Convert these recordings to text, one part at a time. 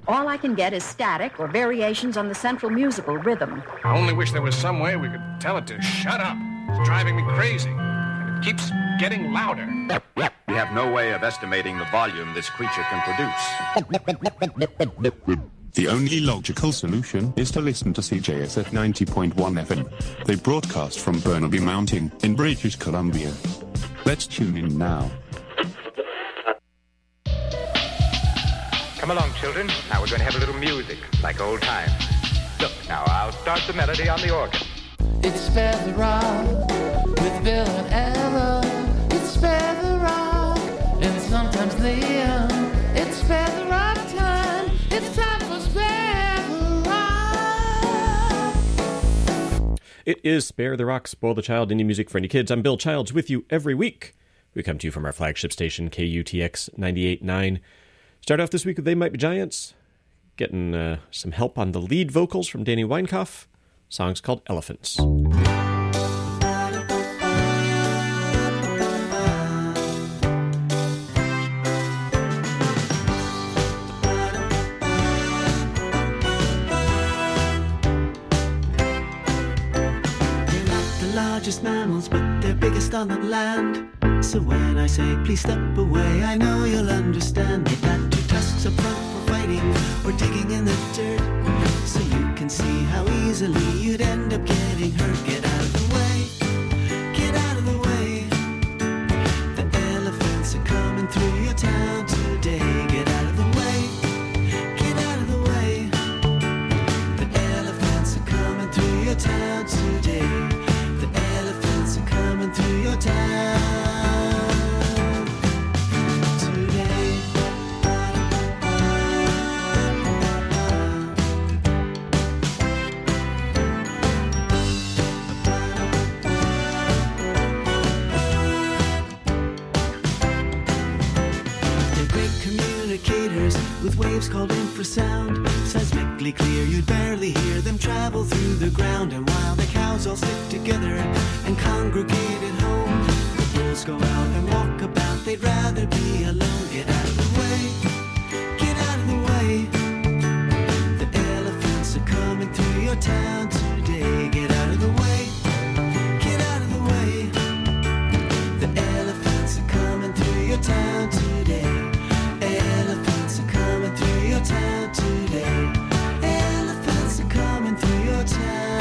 All I can get is static or variations on the central musical rhythm. I only wish there was some way we could tell it to shut up. It's driving me crazy. And it keeps getting louder. We have no way of estimating the volume this creature can produce. The only logical solution is to listen to CJS at 90.1 FM. They broadcast from Burnaby Mountain in British Columbia. Let's tune in now. Come along, children. Now we're going to have a little music, like old times. Look, now I'll start the melody on the organ. It's Spare the Rock with Bill and Ella. It's Spare the Rock and sometimes Liam. It's Spare the Rock time. It's time for Spare the Rock. It is Spare the Rock, Spoil the Child, indie music for any kids. I'm Bill Childs with you every week. We come to you from our flagship station, KUTX 98.9. Start off this week with They Might Be Giants, getting some help on the lead vocals from Danny Weinkauf. Song's called Elephants. Largest mammals, but they're biggest on the land. So when I say please step away, I know you'll understand. They've got two tusks up front for fighting or digging in the dirt, so you can see how easily you'd end up getting hurt. Get out of the way, get out of the way. The elephants are coming through your town today. Get out of the way, get out of the way. The elephants are coming through your town today. Coming through your town today. They're great communicators with waves called infrasound. Seismically clear, you'd barely hear them travel through the ground. And while the cows all stick together and congregate at home, the bulls go out and walk about. They'd rather be alone. Get out of the way, get out of the way. The elephants are coming through your town today. Get out of the way, get out of the way. The elephants are coming through your town today. Elephants are coming through your town today. Elephants are coming through your town.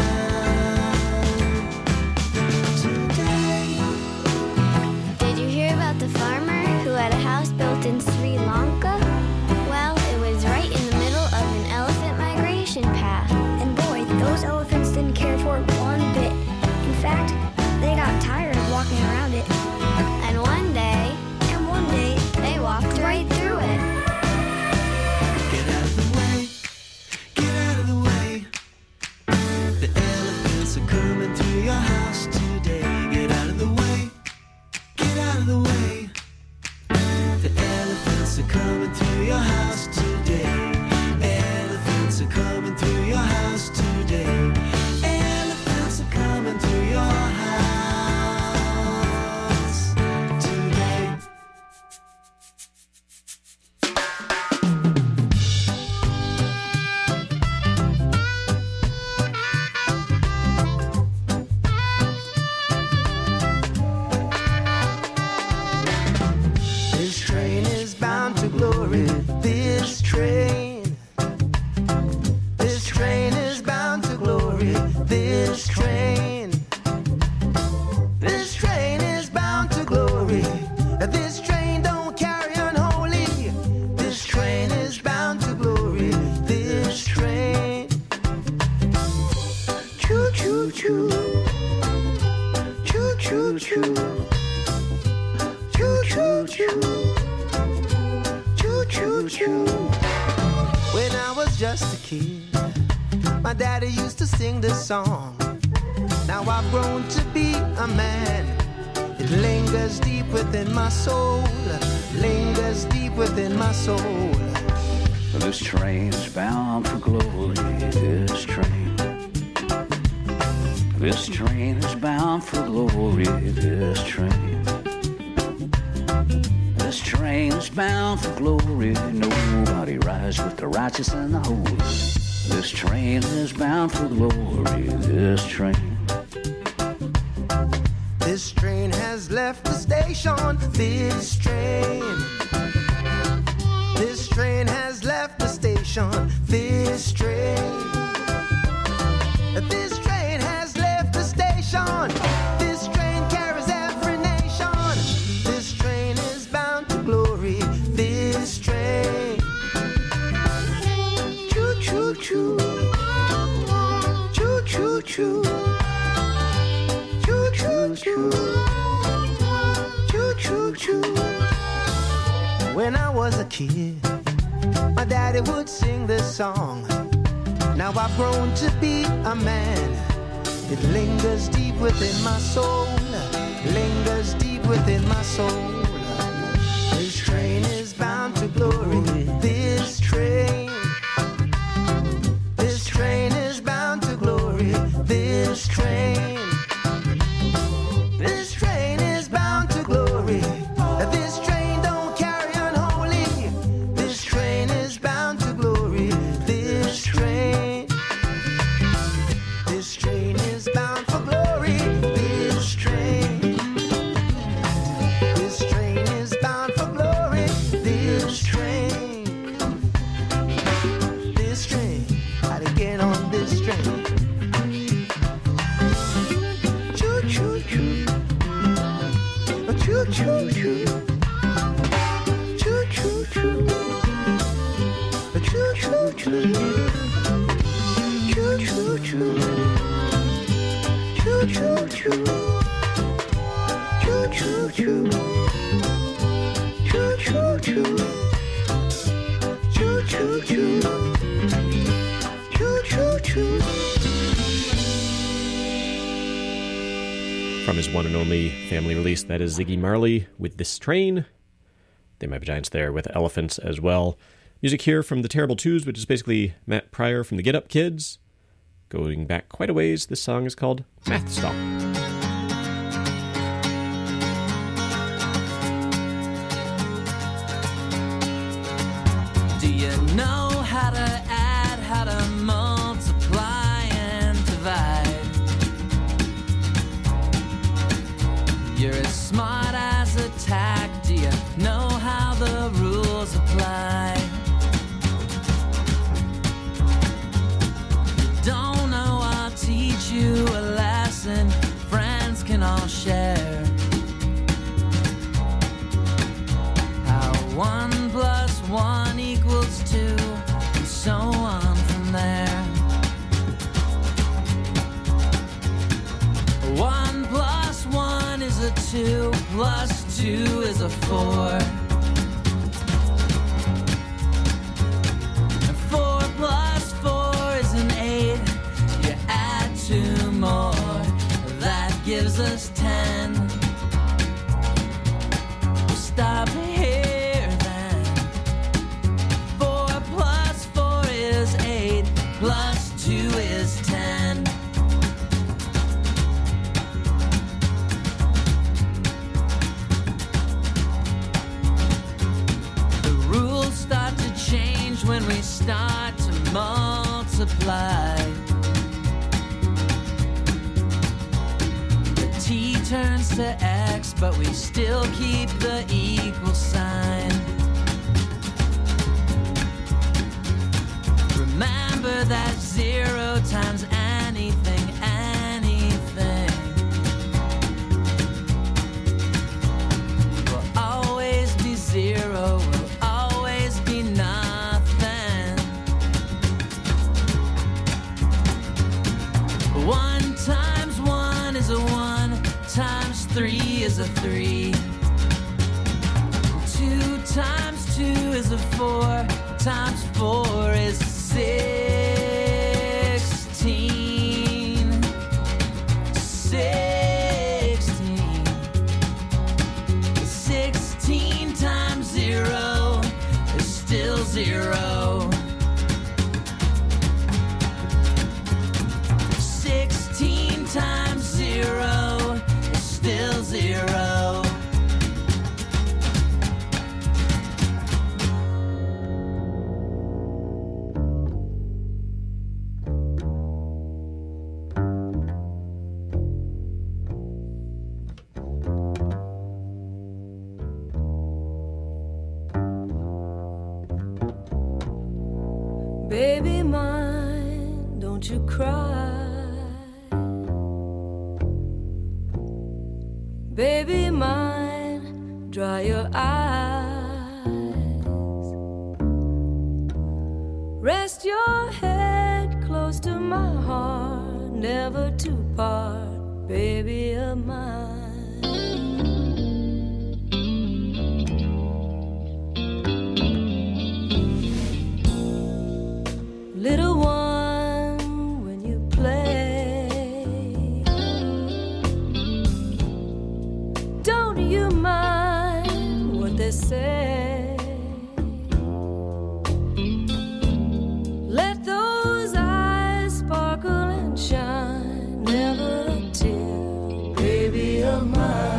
The farmer who had a house built in Sri Lanka? Well, it was right in the middle of an elephant migration path. And boy, those elephants didn't care for it one bit. In fact, they got tired of walking around it. And one day, they walked right through it. Get out of the way, get out of the way. The elephants are coming through your house today. Get out of the way, get out of the way. The elephants are coming through your house today. Elephants are coming through your house today. Elephants are coming through your house today. This train is bound to glory. This train is bound to glory. This train is bound to glory. This train don't carry unholy. This train is bound to glory. This train. Choo choo choo. Choo choo choo. Choo choo choo. Choo choo choo. When I was just a kid, my daddy used to sing this song. Now I've grown to be a man. It lingers deep within my soul. Lingers deep within my soul. This train's bound for glory. This train. This train is bound for glory. This train. This train train is bound for glory. Nobody rides with the righteous and the holy. This train is bound for glory. This train. This train has left the station. This train. This train has left the station. This train. This train has left the station. This train carries every nation. This train is bound to glory. This train. Choo choo choo. Choo choo choo. Choo choo choo. Choo choo choo. When I was a kid, my daddy would sing this song. Now I've grown to be a man. It lingers deep within my soul. Lingers deep within my soul. This train is bound to glory. This train. This train is bound to glory. This train. This train is bound to glory. This train don't carry unholy. This train is bound to glory. This train. This train is bound for glory. This train. This train is bound for glory. This train. This train. Gotta get on this train. Choo choo choo. Choo choo choo. Choo choo choo. Choo choo choo. Choo choo choo. Choo choo choo. Choo choo choo. Choo choo choo. Choo choo choo. Choo choo choo. From his one and only family release, that is Ziggy Marley with This Train. They Might Be Giants there with Elephants as well. Music here from The Terrible Twos, which is basically Matt Pryor from the Get Up Kids. Going back quite a ways, this song is called Math Stop. Do you know how to add, how to multiply and divide? You're as smart as a tack. Do you know how the rules apply? You don't know, I'll teach you a lesson friends can all share. How 1 plus 1 equals 2, and so on from there. 1 plus 1 is a 2, plus 2 is a 4. And 4 plus 4 is an 8. You add 2 more, that gives us 10. We'll stop here then. 4 plus 4 is 8, plus 2 is 10. Start to change when we start to multiply. The T turns to X, but we still keep the equal sign. Remember that 0 times anything, anything will always be 0. 1 times 1 is a 1, times 3 is a 3. 2 times 2 is a 4, times 4 is 16. 16 times 0 is still 0. 16 times 0 is still 0. Baby mine, don't you cry. Baby mine, dry your eyes. Rest your head close to my heart, never to part, baby of mine. Little one, when you play, don't you mind what they say? Let those eyes sparkle and shine, never a tear, baby of mine.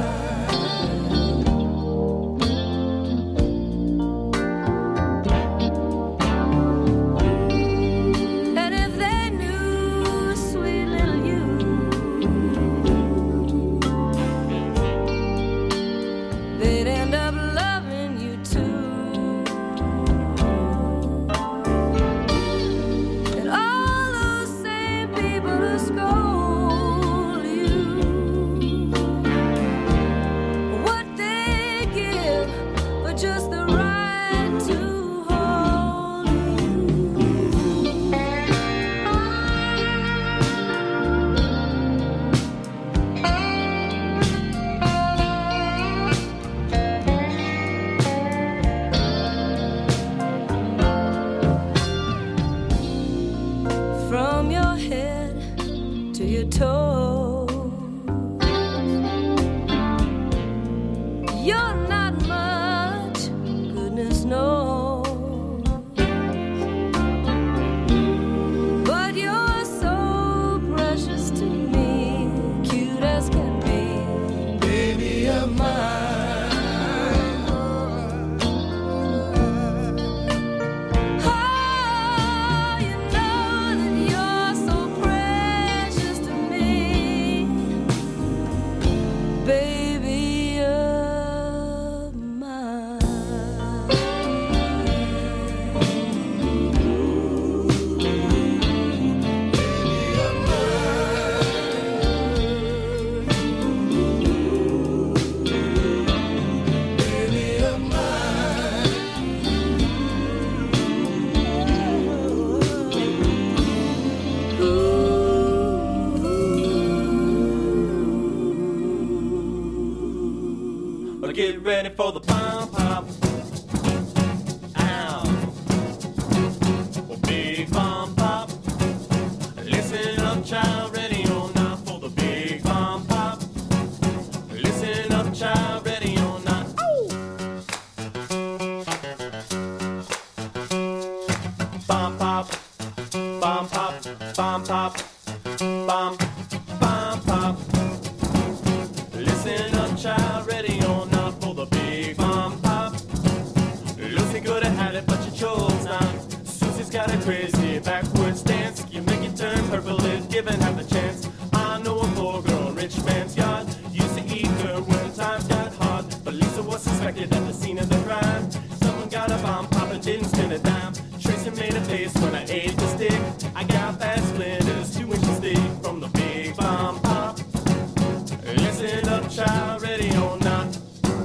Get ready for the bomb pop. Ow. Oh, big bomb pop. Listen up, child, ready or not for the big bomb pop. Listen up, child, ready or not. Ow. Bomb pop. Bomb pop. Bomb pop. Bomb. Bomb pop. Listen up, child, ready or not. Big bomb pop. Lucy could have had it, but you chose not. Susie's got a crazy backwards dance. You make it turn purple if given half a chance. I know a poor girl in rich man's yard used to eat her when times got hard. But Lisa was suspected at the scene of the crime. Someone got a bomb pop and didn't spend a dime. Tracy made a face when I ate the stick. I got bad splinters, 2 inches thick from the big bomb pop. Listen up, child, ready or not.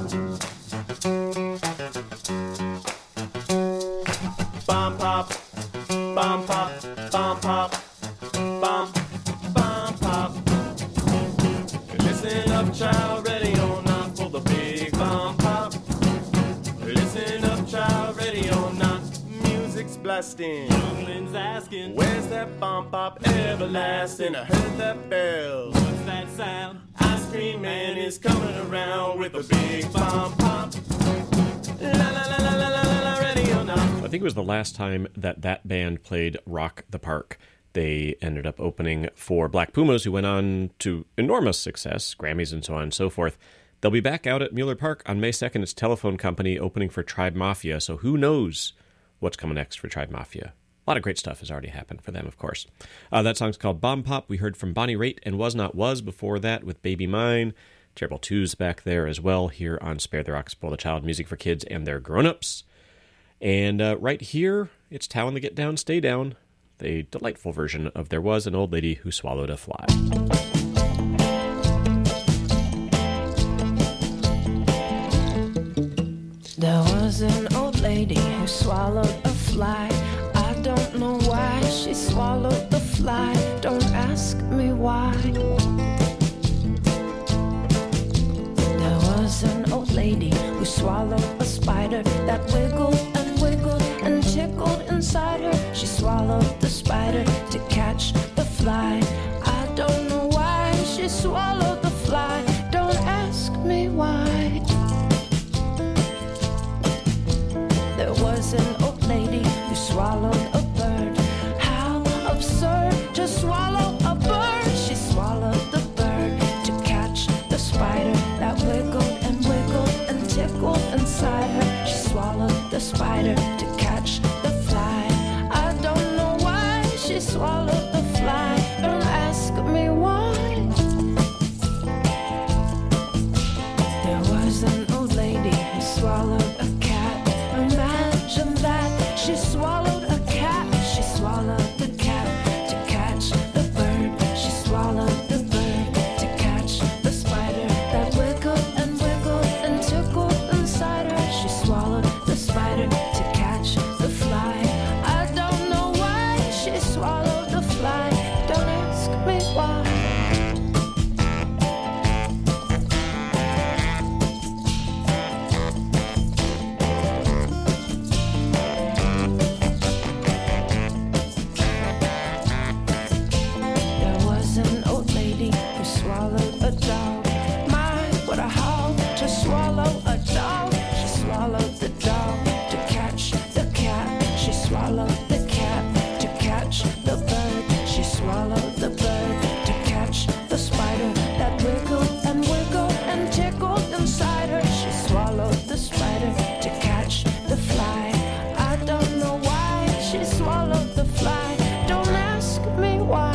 Bomb pop, bomb pop, bomb pop, bomb, bomb pop. Listen up, child, ready or not for the big bomb pop. Listen up, child, ready or not. Music's blasting. Younglings asking, where's that bomb pop everlasting? I heard that bell. What's that sound? Ice Cream Man is coming around with a big bomb pop. La la la la la la la, ready or not. I think it was the last time that band played Rock the Park. They ended up opening for Black Pumas, who went on to enormous success, Grammys and so on and so forth. They'll be back out at Mueller Park on May 2nd. It's Telephone Company opening for Tribe Mafia, so who knows what's coming next for Tribe Mafia. A lot of great stuff has already happened for them, of course. That song's called Bomb Pop. We heard from Bonnie Raitt and Was Not Was before that with Baby Mine. Terrible Twos back there as well here on Spare the Rock, Spoil the Child, music for kids and their grown-ups. And right here It's Tao and the Get Down, Stay Down, the delightful version of There Was an Old Lady Who Swallowed a Fly. There was an old lady who swallowed a fly. I don't know why she swallowed the fly. Don't ask me why. There was an old lady who swallowed a spider that wiggled and wiggled and tickled inside her. She swallowed the spider to catch the fly. I don't know why she swallowed the fly. Don't ask me why. There was an old lady who swallowed a bird. How absurd to swallow a bird. She swallowed the bird to catch the spider that wiggled and wiggled and tickled inside her. She swallowed the spider to catch the fly. I don't know why she swallowed the fly. Don't ask me why. There was an old lady who swallowed a cat. Imagine that. She swallowed a cat. She swallowed the cat to catch the bird. She swallowed the bird to catch the spider that wiggled and wiggled and tickled inside her. She swallowed the spider to catch the fly. I don't know why she swallowed the fly. Don't ask me why. There was an old lady who swallowed a dog. My, what a haul to swallow a dog. She swallowed the dog to catch the cat. She swallowed the cat to catch the bird. She swallowed the bird to catch the spider that wiggled and wiggled and tickled inside her. She swallowed the spider to catch the fly. I don't know why she swallowed the fly. Don't ask me why.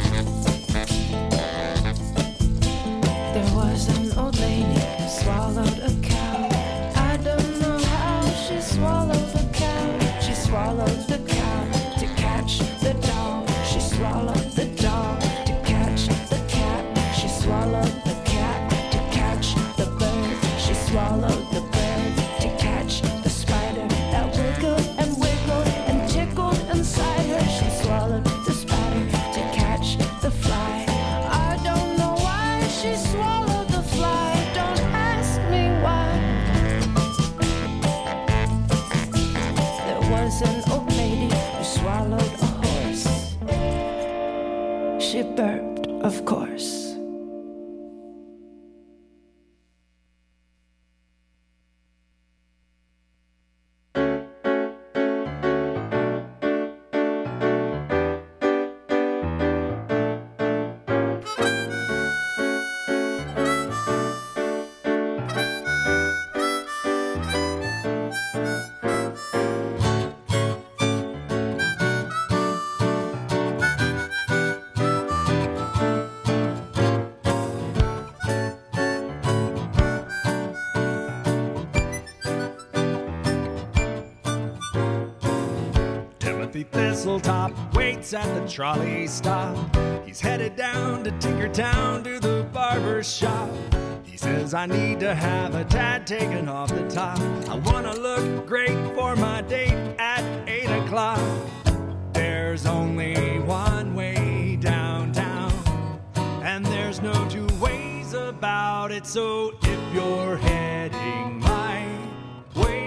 There was an old lady who swallowed a cow. I don't know how she swallowed the cow. She swallowed the cow to catch the dog. She swallowed the dog to catch the cat. She swallowed the cat to catch the bird. She swallowed the bird to catch the spider that wiggled and wiggled and tickled inside her. She swallowed the spider to catch the fly. I don't know why she swallowed the fly. Don't ask me why. There was an old lady who swallowed a horse. She burped, of course. Timothy Thistletop waits at the trolley stop. He's headed down to Tinkertown to the barber shop. He says, I need to have a tad taken off the top. I want to look great for my date at 8 o'clock. There's only one way downtown, and there's no two ways about it. So if you're heading my way,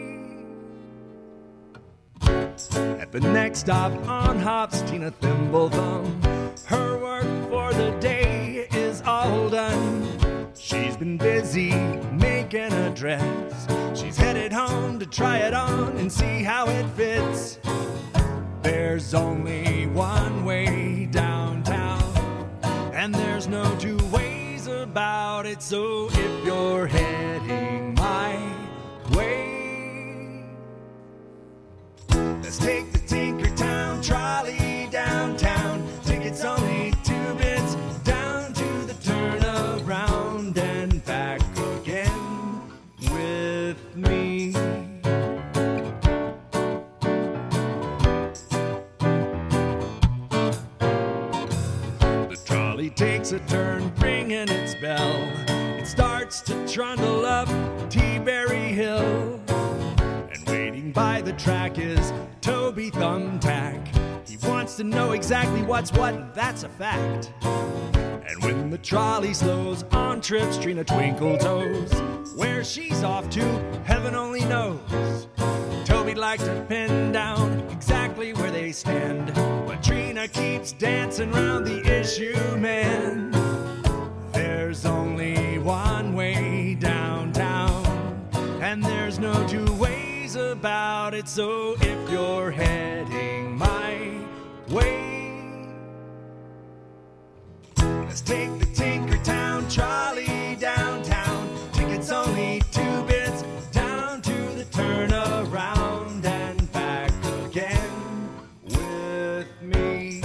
at the next stop on hops Tina Thimblethumb. Her work for the day is all done. She's been busy making a dress. She's headed home to try it on and see how it fits. There's only one way downtown, and there's no two ways about it. So if you're heading my way, let's take the Tinkertown trolley downtown. Tickets only 2 bits, down to the turnaround and back again with me. takes a turn ringing its bell. It starts to trundle up T-Berry Hill. And waiting by the track is Toby Thumbtack. He wants to know exactly what's what, and that's a fact. And when the trolley slows on trips Trina Twinkle Toes. Where she's off to, heaven only knows. Toby'd like to pin down exactly where they stand, but Trina keeps dancing round the issue, man. There's only one way downtown, and there's no two ways about it. So if you're heading my way, let's take the Tinkertown trolley downtown. Tickets only 2 bits, down to the turnaround and back again with me.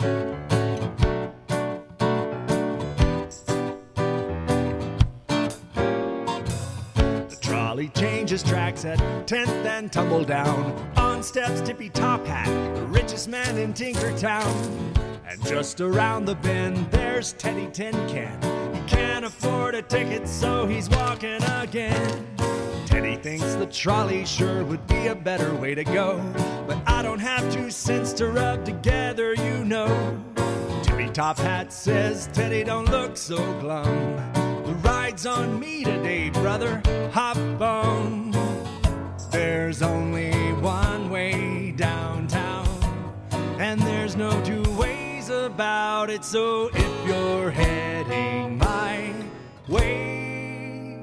The trolley changes tracks at 10th and Tumbledown. On steps Tippy Top Hat, the richest man in Tinkertown. And just around the bend, there's Teddy Tin Can. He can't afford a ticket, so he's walking again. Teddy thinks the trolley sure would be a better way to go, but I don't have 2 cents to rub together, you know. Tippy Top Hat says, Teddy, don't look so glum. The ride's on me today, brother, hop on. There's only one way downtown, and there's no 2 ways about it. So if you're heading my way,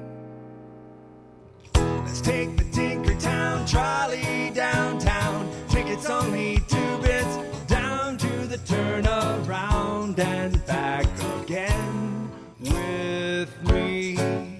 let's take the Tinkertown trolley downtown. Tickets only 2 bits, down to the turnaround and back again with me.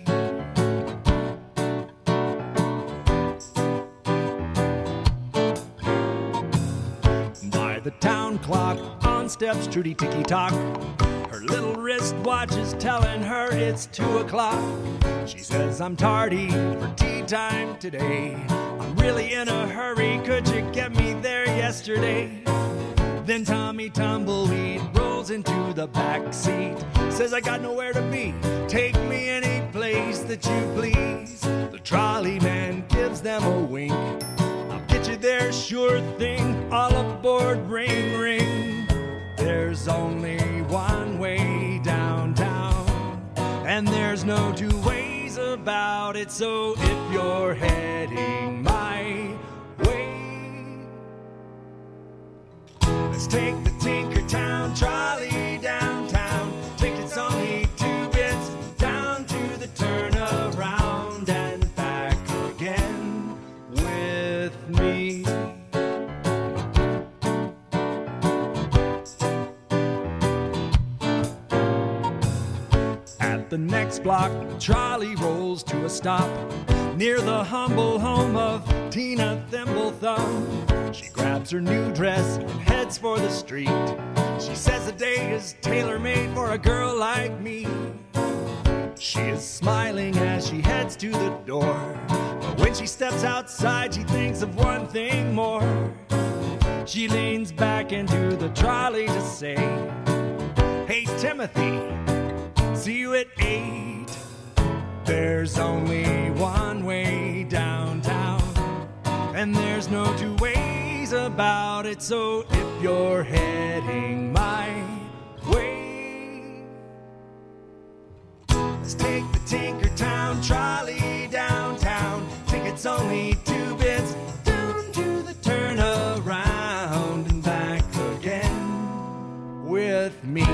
By the town clock on steps Trudy Ticky Tock. Her little wristwatch is telling her it's 2 o'clock. She says, I'm tardy for tea time today. I'm really in a hurry, could you get me there yesterday? Then Tommy Tumbleweed rolls into the back seat. Says, I got nowhere to be, take me any place that you please. The trolley man gives them a wink. I'll get you there, sure thing, all aboard, ring, ring. There's only one way downtown, and there's no 2 ways about it. So if you're heading my way, let's take the Tinkertown trolley downtown. Tickets only 2 bits, down to the turnaround and back again with me. The next block, the trolley rolls to a stop near the humble home of Tina Thimblethumb. She grabs her new dress and heads for the street. She says the day is tailor-made for a girl like me. She is smiling as she heads to the door, but when she steps outside, she thinks of one thing more. She leans back into the trolley to say, Hey, Timothy, see you at 8. There's only one way downtown, and there's no 2 ways about it. So if you're heading my way, let's take the Tinkertown trolley downtown. Tickets only 2 bits, down to the turnaround and back again with me.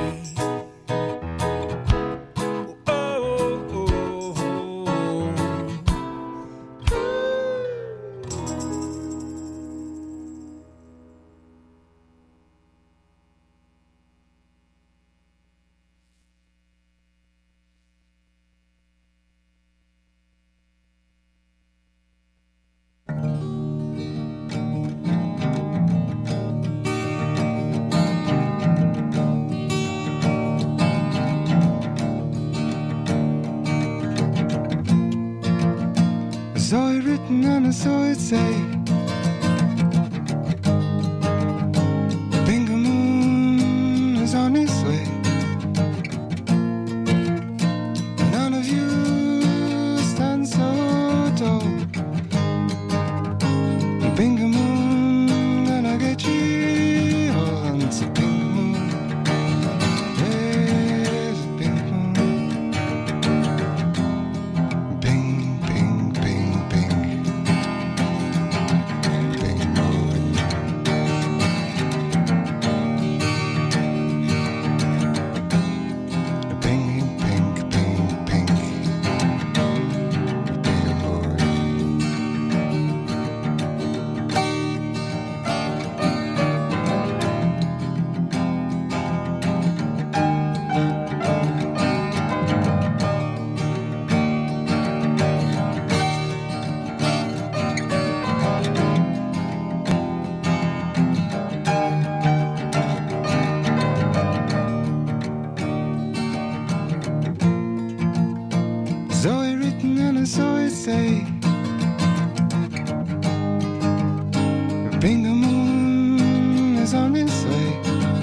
is on its way.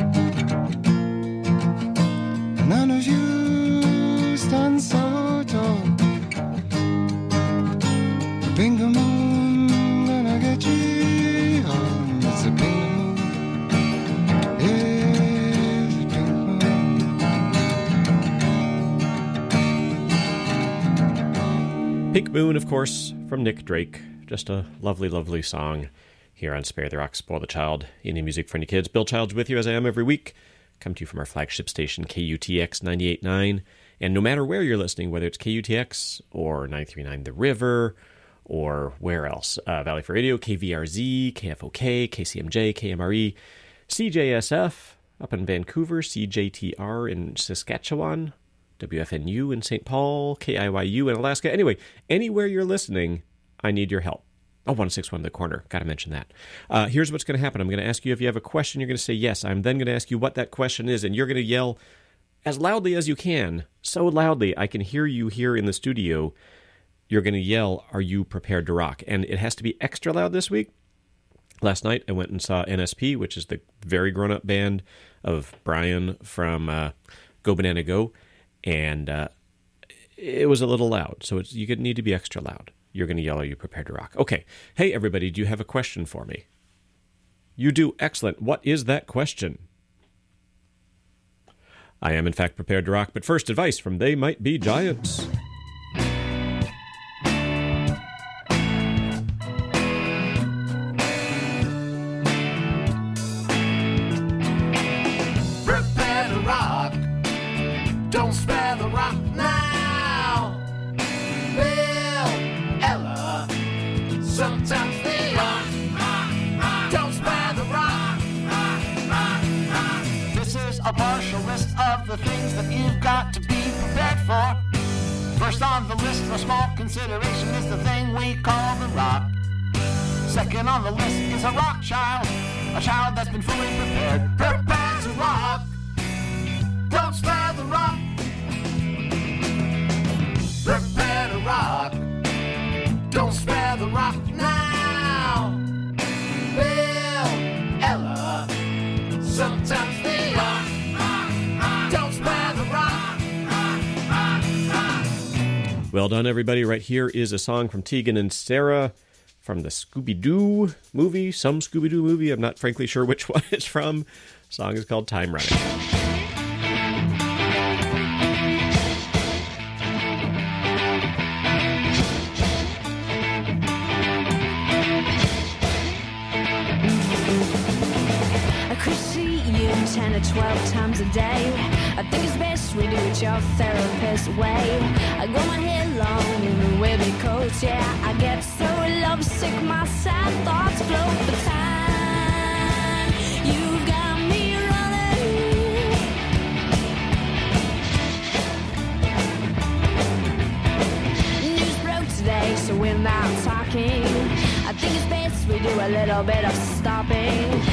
None of you stand so tall. A pink moon gonna get you home. It's a pink moon. It's a pink moon. Pink Moon, of course, from Nick Drake. Just a lovely, lovely song here on Spare the Rock, Spoil the Child, indie music for any kids. Bill Childs with you, as I am every week. Come to you from our flagship station, KUTX 98.9. And no matter where you're listening, whether it's KUTX or 93.9 The River or where else, Valley for Radio, KVRZ, KFOK, KCMJ, KMRE, CJSF up in Vancouver, CJTR in Saskatchewan, WFNU in St. Paul, KIYU in Alaska. Anyway, anywhere you're listening, I need your help. Oh, 161 in the corner. Got to mention that. Here's what's going to happen. I'm going to ask you if you have a question. You're going to say yes. I'm then going to ask you what that question is, and you're going to yell as loudly as you can, so loudly I can hear you here in the studio. You're going to yell, "Are you prepared to rock?" And it has to be extra loud this week. Last night, I went and saw NSP, which is the very grown-up band of Brian from Go Banana Go, and it was a little loud, so you need to be extra loud. You're going to yell, "Are you prepared to rock?" Okay. Hey, everybody, do you have a question for me? You do. Excellent. What is that question? I am, in fact, prepared to rock, but first, advice from They Might Be Giants. Prepare to rock. Don't spare the rock now. Sometimes they are. Don't spare the rock. This is a partial list of the things that you've got to be prepared for. First on the list for small consideration is the thing we call the rock. Second on the list is a rock child, a child that's been fully prepared. Prepare to rock. Don't spare the rock. Prepare to rock. Don't spare the rock now. Bill, Ella, sometimes they are. Don't spare the rock. Well done, everybody. Right here is a song from Tegan and Sarah from the Scooby-Doo movie. Some Scooby-Doo movie. I'm not frankly sure which one it's from. The song is called Time Running. I could see you 10 or 12 times a day. I think it's best we do it your therapist way. I grow my hair long in the wavy coats, yeah. I get so lovesick, my sad thoughts float the time. You've got me running. News broke today, so we're not talking. I think it's best we do a little bit of stopping.